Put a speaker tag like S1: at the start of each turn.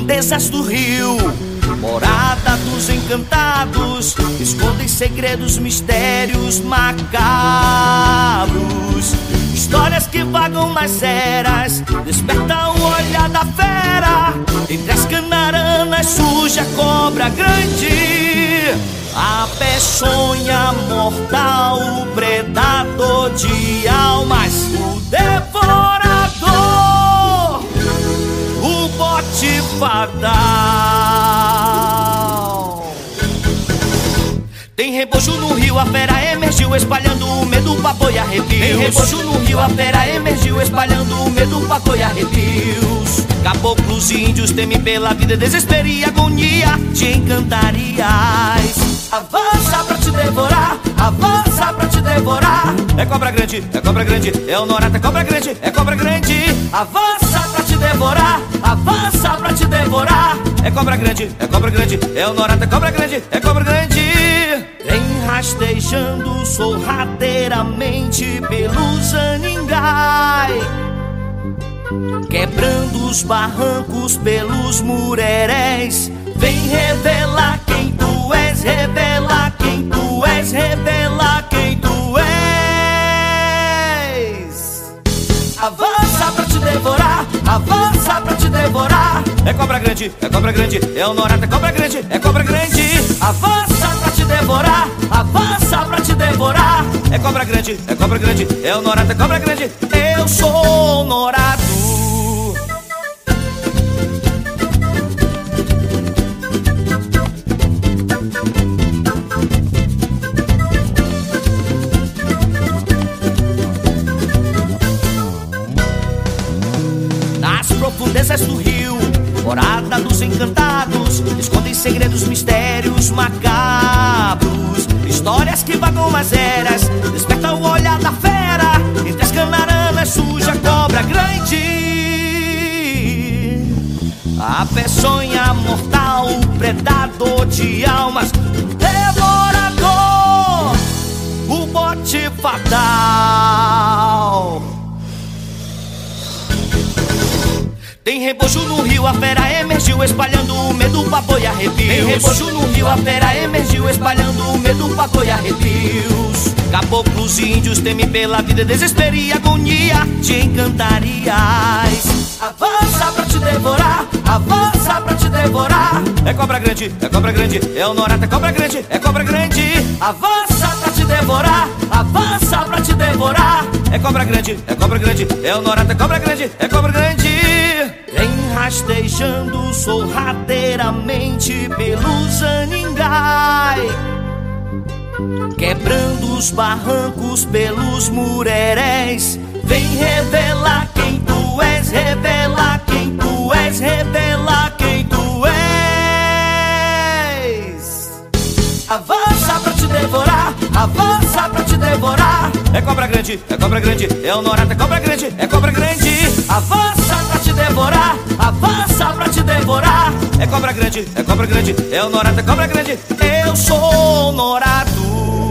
S1: profundezas do rio, morada dos encantados, escondem segredos, mistérios macabros. Histórias que vagam nas eras, desperta o olhar da fera. Entre as canaranas surge a cobra grande, a peçonha mortal, o predador de almas, o devorador, o bote fatal. Tem rebojo no rio, a fera emergiu, espalhando o medo, pavor e arrepios. Tem rebojo no rio, a fera emergiu, espalhando o medo, pavor e arrepios. Caboclos e índios temem pela vida, desespero e agonia, te encantarias. Avança pra te devorar, avança pra te devorar. É cobra grande, é honorata, é cobra grande, é cobra grande. Avança pra te devorar, avança pra te devorar. É cobra grande, é honorata, é cobra grande, é cobra grande. Vem rastejando sorrateiramente pelos Aningai, quebrando os barrancos pelos mureréis. Vem revelar quem tu és, revela quem tu és, revela quem tu és. Avança pra te devorar, avança pra te devorar. É cobra grande, é honorata, é cobra grande, é cobra grande. Avança pra te devorar, avança pra te devorar. É cobra grande, é honorata, é cobra grande. Eu sou honorado. Nas profundezas do rio, morada dos encantados, escondem segredos, mistérios macabros. Histórias que vagam nas eras, desperta o olhar da fera. Entre as canaranas surge a cobra grande, a peçonha mortal, o predador de almas, o devorador, o bote fatal. Tem rebojo no rio, a fera emergiu, espalhando o medo, pavor e arrepios. Tem rebojo no rio, a fera emergiu, espalhando o medo, pavor e arrepios. Caboclos e índios temem pela vida, desespero e agonia, te encantarias. Avança pra te devorar, avança pra te devorar. É cobra grande, é honorata, é cobra grande, é cobra grande. Avança pra te devorar, avança pra te devorar. É cobra grande, é honorata, é cobra grande, é cobra grande. Vem rastejando sorrateiramente pelos Aningai, quebrando os barrancos pelos mureréis. Vem revelar quem tu és, revela quem tu és, revela quem tu és. Avança pra te devorar, avança pra te devorar. É cobra grande, é honorata, é cobra grande, é cobra grande. Avança pra te devorar, avança pra te devorar. É cobra grande, é honorata, é cobra grande. Eu sou honorado.